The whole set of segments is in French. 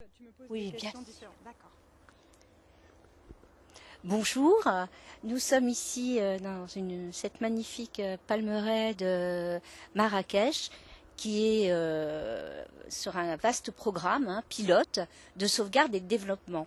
Tu me poses Oui, des bien. questions différentes. D'accord. Bonjour, nous sommes ici dans cette magnifique palmeraie de Marrakech qui est sur un vaste programme pilote de sauvegarde et de développement,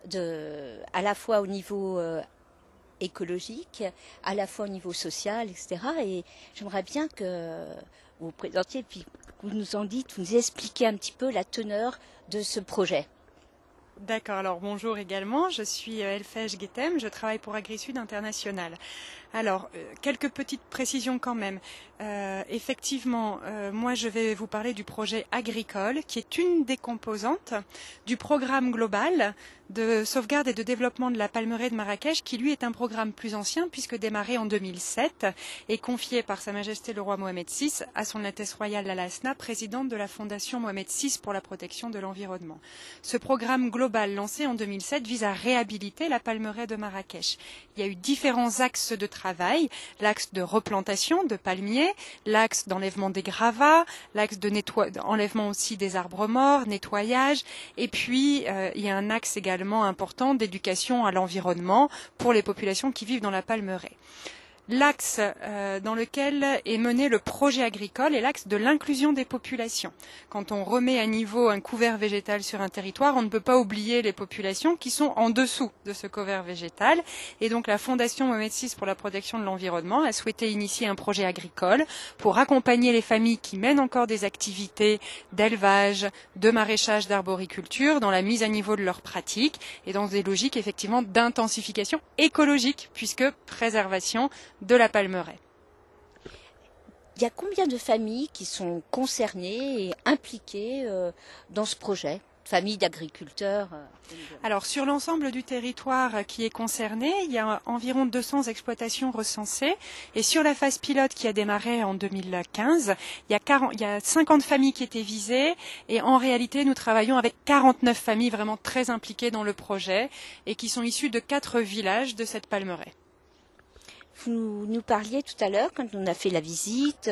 à la fois au niveau écologique, à la fois au niveau social, etc. Et j'aimerais bien que vous vous présentiez, puis que vous nous en dites, vous nous expliquez un petit peu la teneur de ce projet. D'accord, alors bonjour également, je suis Elfège Guettem, je travaille pour AgriSud International. Alors, quelques petites précisions quand même. Effectivement, moi je vais vous parler du projet agricole, qui est une des composantes du programme global de sauvegarde et de développement de la palmeraie de Marrakech, qui lui est un programme plus ancien, puisque démarré en 2007 et confié par Sa Majesté le roi Mohamed VI à son Altesse royale Lala Asna, présidente de la Fondation Mohamed VI pour la protection de l'environnement. Ce programme global lancé en 2007 vise à réhabiliter la palmeraie de Marrakech. Il y a eu différents axes de travail, l'axe de replantation de palmiers, l'axe d'enlèvement des gravats, l'axe d'enlèvement aussi des arbres morts, nettoyage, et puis il y a un axe également important d'éducation à l'environnement pour les populations qui vivent dans la palmeraie. L'axe dans lequel est mené le projet agricole est l'axe de l'inclusion des populations. Quand on remet à niveau un couvert végétal sur un territoire, on ne peut pas oublier les populations qui sont en dessous de ce couvert végétal. Et donc la Fondation Mohamed VI pour la protection de l'environnement a souhaité initier un projet agricole pour accompagner les familles qui mènent encore des activités d'élevage, de maraîchage, d'arboriculture dans la mise à niveau de leurs pratiques et dans des logiques effectivement d'intensification écologique puisque préservation de la palmeraie. Il y a combien de familles qui sont concernées et impliquées dans ce projet? Familles d'agriculteurs Alors sur l'ensemble du territoire qui est concerné, il y a environ 200 exploitations recensées et sur la phase pilote qui a démarré en 2015, il y a 50 familles qui étaient visées et en réalité nous travaillons avec 49 familles vraiment très impliquées dans le projet et qui sont issues de 4 villages de cette palmeraie. Vous nous parliez tout à l'heure, quand on a fait la visite,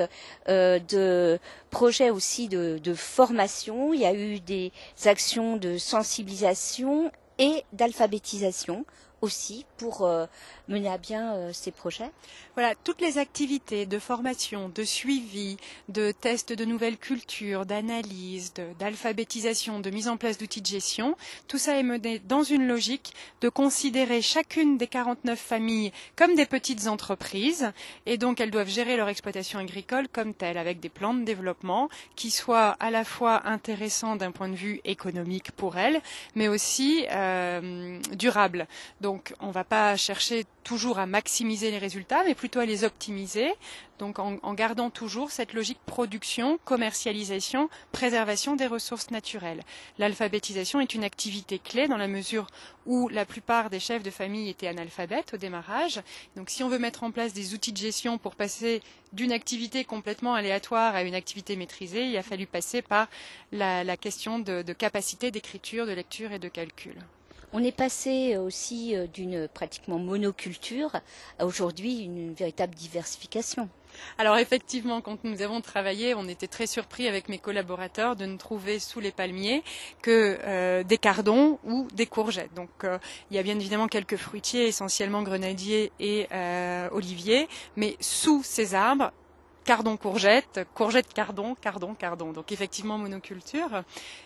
de projets aussi de formation. Il y a eu des actions de sensibilisation et d'alphabétisation aussi pour mener à bien ces projets. Voilà, toutes les activités de formation, de suivi, de tests de nouvelles cultures, d'analyse, d'alphabétisation, de mise en place d'outils de gestion, tout ça est mené dans une logique de considérer chacune des 49 familles comme des petites entreprises et donc elles doivent gérer leur exploitation agricole comme telle, avec des plans de développement qui soient à la fois intéressants d'un point de vue économique pour elles, mais aussi durables. Donc on ne va pas chercher toujours à maximiser les résultats, mais plutôt à les optimiser, donc en gardant toujours cette logique production, commercialisation, préservation des ressources naturelles. L'alphabétisation est une activité clé dans la mesure où la plupart des chefs de famille étaient analphabètes au démarrage. Donc si on veut mettre en place des outils de gestion pour passer d'une activité complètement aléatoire à une activité maîtrisée, il a fallu passer par la question de capacité d'écriture, de lecture et de calcul. On est passé aussi d'une pratiquement monoculture à aujourd'hui une véritable diversification. Alors effectivement, quand nous avons travaillé, on était très surpris avec mes collaborateurs de ne trouver sous les palmiers que des cardons ou des courgettes. Donc il y a bien évidemment quelques fruitiers, essentiellement grenadiers et oliviers, mais sous ces arbres, cardon, courgette, courgette, cardon, cardon, cardon. Donc effectivement monoculture.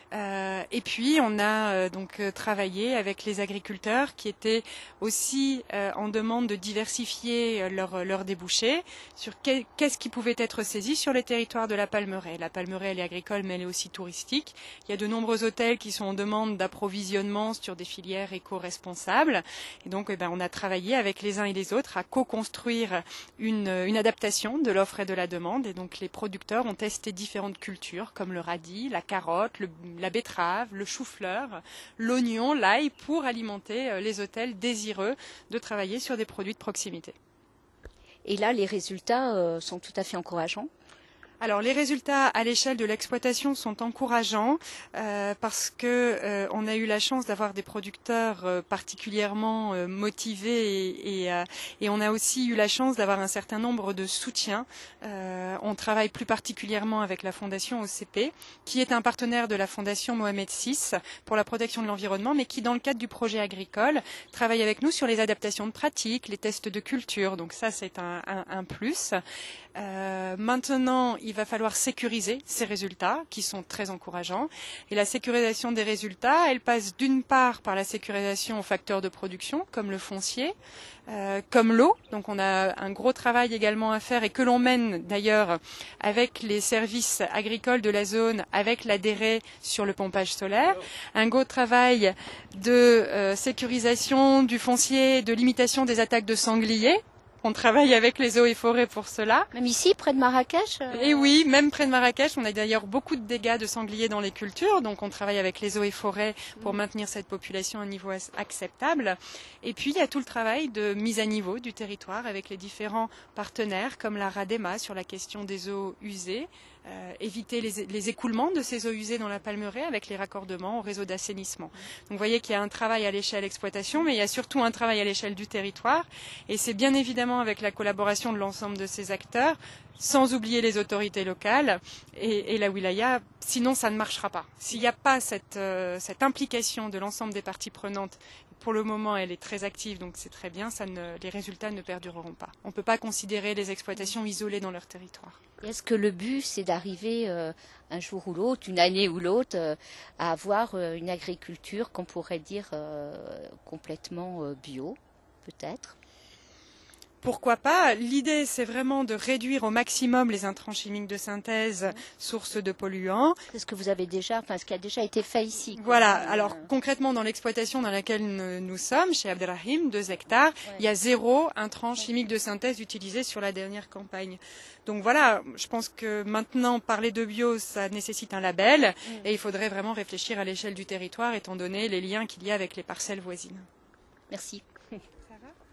Et puis on a donc travaillé avec les agriculteurs qui étaient aussi en demande de diversifier leurs débouchés sur qu'est-ce qui pouvait être saisi sur les territoires de la palmeraie. La palmeraie elle est agricole mais elle est aussi touristique. Il y a de nombreux hôtels qui sont en demande d'approvisionnement sur des filières éco-responsables. Et donc on a travaillé avec les uns et les autres à co-construire une adaptation de l'offre et de la demande. Et donc les producteurs ont testé différentes cultures comme le radis, la carotte, la betterave, le chou-fleur, l'oignon, l'ail pour alimenter les hôtels désireux de travailler sur des produits de proximité. Et là, les résultats sont tout à fait encourageants. Alors les résultats à l'échelle de l'exploitation sont encourageants parce que on a eu la chance d'avoir des producteurs particulièrement motivés et on a aussi eu la chance d'avoir un certain nombre de soutiens. On travaille plus particulièrement avec la Fondation OCP, qui est un partenaire de la Fondation Mohamed VI pour la protection de l'environnement, mais qui dans le cadre du projet agricole travaille avec nous sur les adaptations de pratiques, les tests de culture. Donc ça c'est un plus. Maintenant, il va falloir sécuriser ces résultats qui sont très encourageants. Et la sécurisation des résultats, elle passe d'une part par la sécurisation aux facteurs de production, comme le foncier, comme l'eau. Donc on a un gros travail également à faire et que l'on mène d'ailleurs avec les services agricoles de la zone, avec la DERE sur le pompage solaire. Un gros travail de sécurisation du foncier, de limitation des attaques de sangliers. On travaille avec les eaux et forêts pour cela. Même ici, près de Marrakech Et oui, même près de Marrakech, on a d'ailleurs beaucoup de dégâts de sangliers dans les cultures, donc on travaille avec les eaux et forêts pour maintenir cette population à un niveau acceptable. Et puis il y a tout le travail de mise à niveau du territoire avec les différents partenaires comme la RADEMA sur la question des eaux usées, éviter les écoulements de ces eaux usées dans la Palmeraie avec les raccordements au réseau d'assainissement. Donc vous voyez qu'il y a un travail à l'échelle exploitation, mais il y a surtout un travail à l'échelle du territoire. Et c'est bien évidemment avec la collaboration de l'ensemble de ces acteurs, sans oublier les autorités locales et la wilaya, sinon ça ne marchera pas. S'il n'y a pas cette implication de l'ensemble des parties prenantes, pour le moment elle est très active, donc c'est très bien, les résultats ne perdureront pas. On ne peut pas considérer les exploitations isolées dans leur territoire. Est-ce que le but, c'est d'arriver un jour ou l'autre, une année ou l'autre, à avoir une agriculture qu'on pourrait dire complètement bio, peut-être ? Pourquoi pas? L'idée, c'est vraiment de réduire au maximum les intrants chimiques de synthèse, sources de polluants. C'est ce que vous avez déjà, enfin ce qui a déjà été fait ici. Voilà. Alors concrètement, dans l'exploitation dans laquelle nous sommes, chez Abdelrahim, 2 hectares, il y a 0 intrants chimiques de synthèse utilisés sur la dernière campagne. Donc voilà, je pense que maintenant, parler de bio, ça nécessite un label et il faudrait vraiment réfléchir à l'échelle du territoire, étant donné les liens qu'il y a avec les parcelles voisines. Merci.